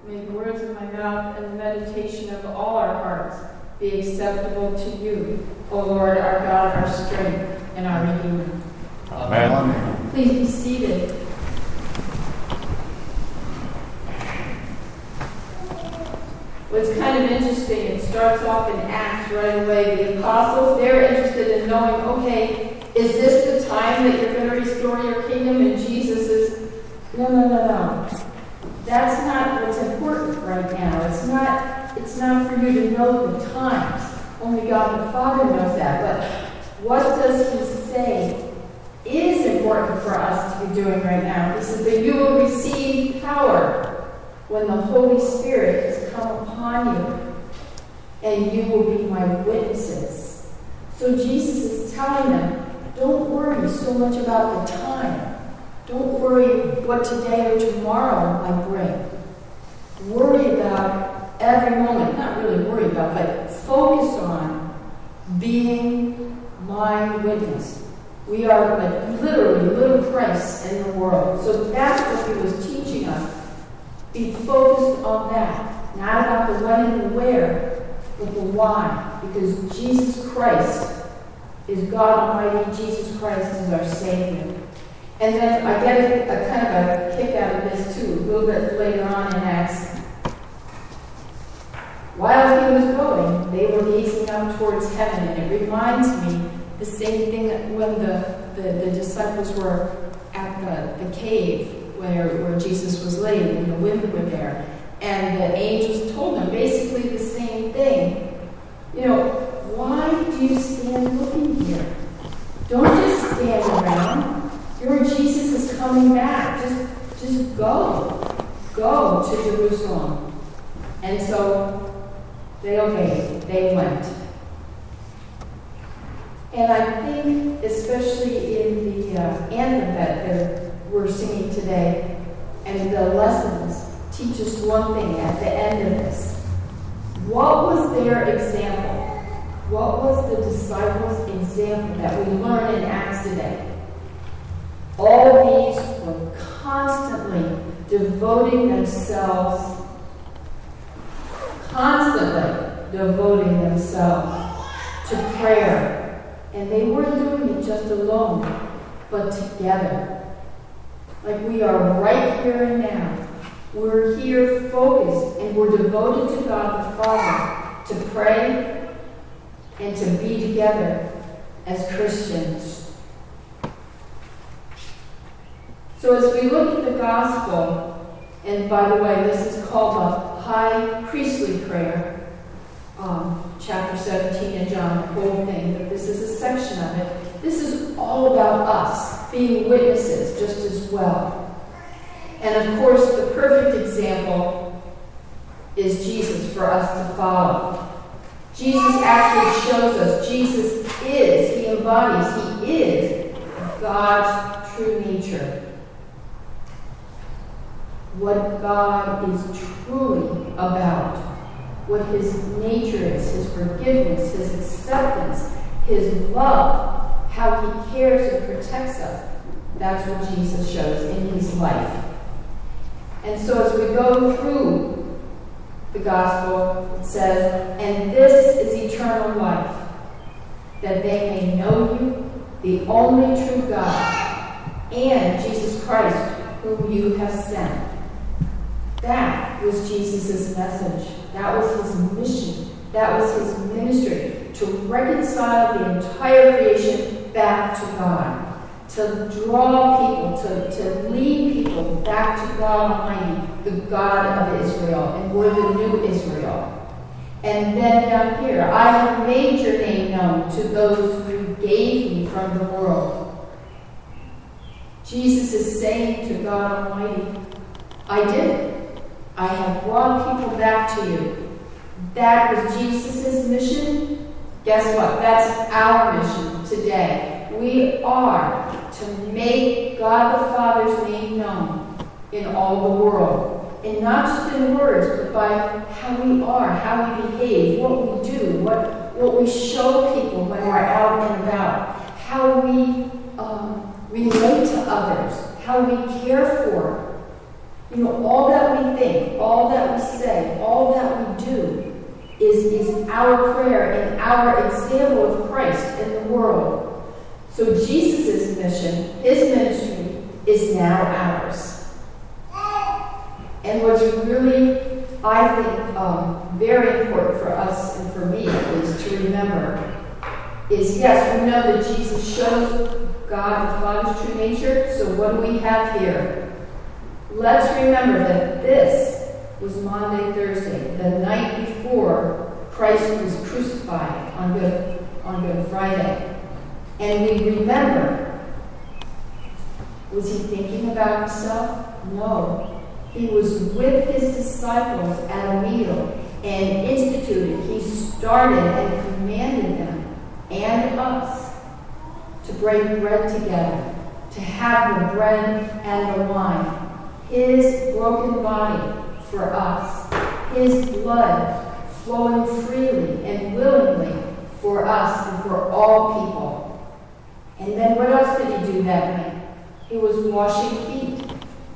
May the words of my mouth and the meditation of all our hearts be acceptable to you, O Lord, our God, our strength, and our Redeemer. Amen. Please be seated. What's kind of interesting, it starts off in Acts right away. The apostles, they're interested in knowing, okay, is this the time that you're going to restore your kingdom? And Jesus is, no. That's not what's important right now. It's not for you to know the times. Only God the Father knows that. But what does he say is important for us to be doing right now? He says that you will receive power when the Holy Spirit has come upon you, and you will be my witnesses. So Jesus is telling them, don't worry so much about the time. Don't worry what today or tomorrow might bring. Worry about every moment. Not really worry about, but focus on being my witness. We are like literally little Christ in the world. So that's what he was teaching us. Be focused on that. Not about the when and the where, but the why. Because Jesus Christ is God Almighty. Jesus Christ is our Savior. And then I get a kind of a kick out of this too, a little bit later on in Acts. While he was going, they were gazing up towards heaven, and it reminds me the same thing that when the disciples were at the cave where Jesus was laid, and the women were there, and the angels told them basically the same thing. Why do you stand looking here? Don't just stand around. Your Jesus is coming back. Just go. Go to Jerusalem. And so they obeyed. They went. And I think, especially in the anthem that we're singing today, and the lessons teach us one thing at the end of this. What was their example? What was the disciples' example that we learn in Acts today? All these were constantly devoting themselves to prayer. And they weren't doing it just alone, but together. Like we are right here and now. We're here focused, and we're devoted to God the Father to pray and to be together as Christians. So as we look at the gospel, and by the way, this is called the high priestly prayer, chapter 17 in John, the whole thing, but this is a section of it. This is all about us being witnesses just as well. And of course, the perfect example is Jesus for us to follow. Jesus actually shows us he embodies, he is God's true nature. What God is truly about, what his nature is, his forgiveness, his acceptance, his love, how he cares and protects us. That's what Jesus shows in his life. And so as we go through the gospel, it says, and this is eternal life, that they may know you, the only true God, and Jesus Christ, whom you have sent. That was Jesus' message. That was his mission. That was his ministry, to reconcile the entire creation back to God, to draw people, to lead people back to God Almighty, the God of Israel, and we're the new Israel. And then down here, I have made your name known to those who gave me from the world. Jesus is saying to God Almighty, I did it. I have brought people back to you. That was Jesus' mission. Guess what? That's our mission today. We are to make God the Father's name known in all the world. And not just in words, but by how we are, how we behave, what we do, what we show people when we're out and about, how we relate to others, how we care for. All that we think, all that we our prayer and our example of Christ in the world. So Jesus' mission, his ministry, is now ours. And what's really, I think, very important for us and for me is to remember is, yes, we know that Jesus shows God the Father's true nature, so what do we have here? Let's remember that this was Maundy, Thursday, the night before Christ was crucified on Good Friday. And we remember, was he thinking about himself? No. He was with his disciples at a meal and instituted, he started and commanded them and us to break bread together, to have the bread and the wine, his broken body for us, his blood flowing freely and willingly for us and for all people. And then what else did he do that night? He was washing feet.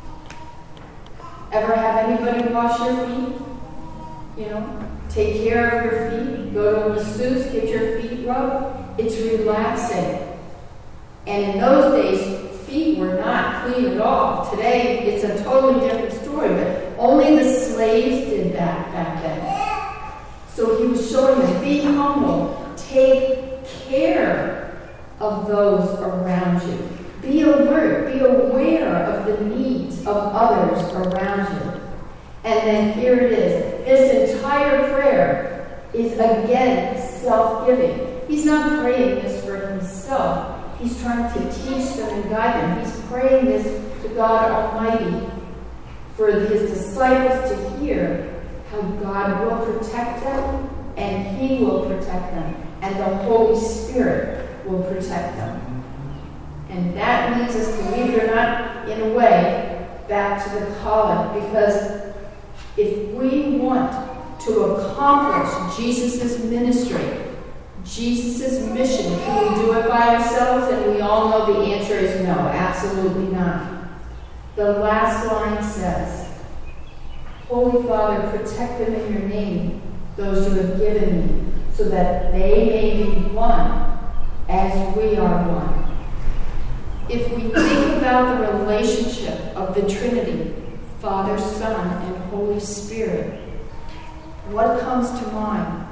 Ever have anybody wash your feet? Take care of your feet, go to a masseuse, get your feet rubbed. It's relaxing. And in those days, feet were not clean at all. Today, it's a totally different story, but only the slaves did that back then. So he was showing them, be humble, take care of those around you. Be alert, be aware of the needs of others around you. And then here it is. This entire prayer is again self-giving. He's not praying this for himself. He's trying to teach them and guide them. He's praying this to God Almighty for his disciples to hear how God will protect them and he will protect them and the Holy Spirit will protect them. And that leads us, believe it or not, in a way, back to the collect, because if we want to accomplish Jesus' ministry, Jesus' mission, can we do it by ourselves? And we all know the answer is no, absolutely not. The last line says, Holy Father, protect them in your name, those you have given me, so that they may be one as we are one. If we think about the relationship of the Trinity, Father, Son, and Holy Spirit, what comes to mind?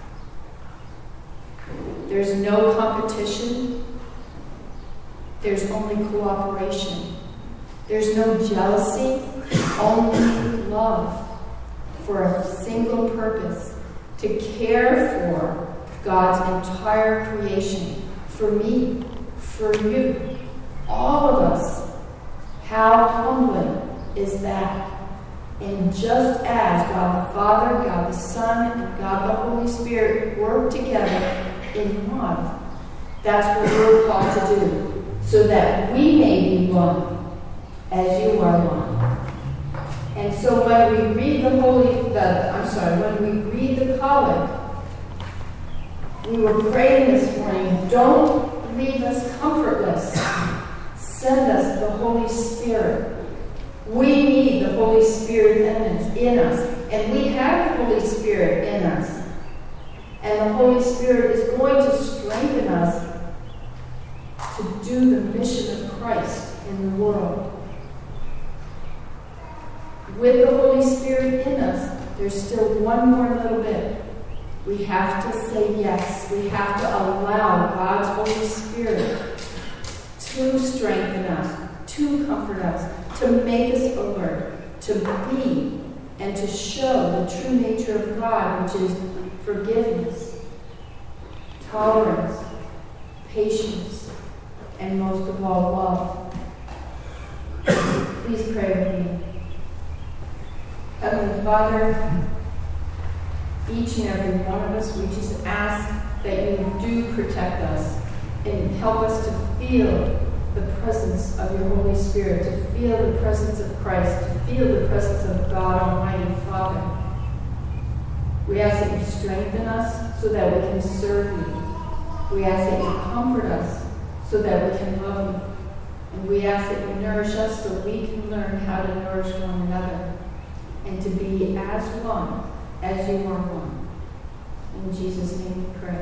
There's no competition. There's only cooperation. There's no jealousy, only love for a single purpose, to care for God's entire creation, for me, for you, all of us. How humbling is that? And just as God the Father, God the Son, and God the Holy Spirit work together in love, that's what we're called to do, so that we may be one, as you are one. And so when we read when we read the collect, we were praying this morning, don't leave us comfortless. Send us the Holy Spirit. We need the Holy Spirit in us. And we have the Holy Spirit in us. And the Holy Spirit is going to strengthen us to do the mission of Christ in the world. With the Holy Spirit in us, there's still one more little bit. We have to say yes. We have to allow God's Holy Spirit to strengthen us, to comfort us, to make us alert, to be and to show the true nature of God, which is forgiveness, tolerance, patience, and most of all, love. Please pray with me. Heavenly Father, each and every one of us, we just ask that you do protect us and help us to feel the presence of your Holy Spirit, to feel the presence of Christ, to feel the presence of God Almighty Father. We ask that you strengthen us so that we can serve you. We ask that you comfort us so that we can love you. And we ask that you nourish us so we can learn how to nourish one another and to be as one as you are one. In Jesus' name we pray.